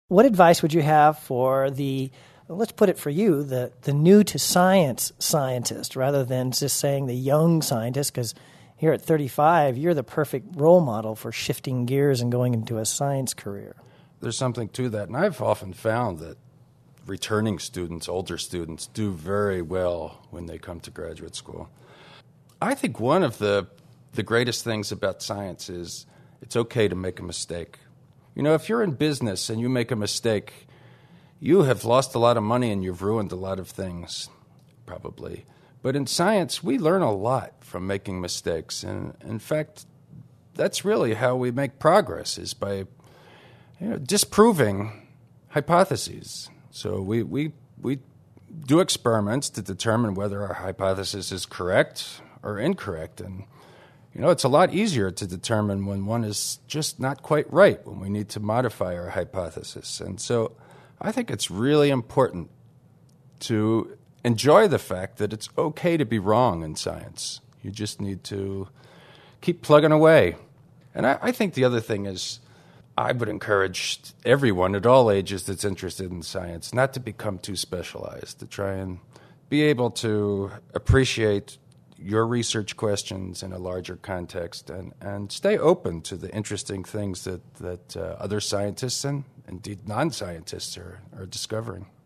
What advice would you have for let's put it for you, the new to science scientist, rather than just saying the young scientist, because here at 35, you're the perfect role model for shifting gears and going into a science career. There's something to that, and I've often found that returning students, older students, do very well when they come to graduate school. I think one of the greatest things about science is it's okay to make a mistake. You know, if you're in business and you make a mistake, you have lost a lot of money and you've ruined a lot of things, probably. But in science, we learn a lot from making mistakes. And in fact, that's really how we make progress, is by disproving hypotheses. So we do experiments to determine whether our hypothesis is correct or incorrect. And, it's a lot easier to determine when one is just not quite right, when we need to modify our hypothesis. And so I think it's really important to enjoy the fact that it's okay to be wrong in science. You just need to keep plugging away. And I think the other thing is, I would encourage everyone at all ages that's interested in science not to become too specialized, to try and be able to appreciate your research questions in a larger context and stay open to the interesting things that other scientists and indeed non-scientists are discovering.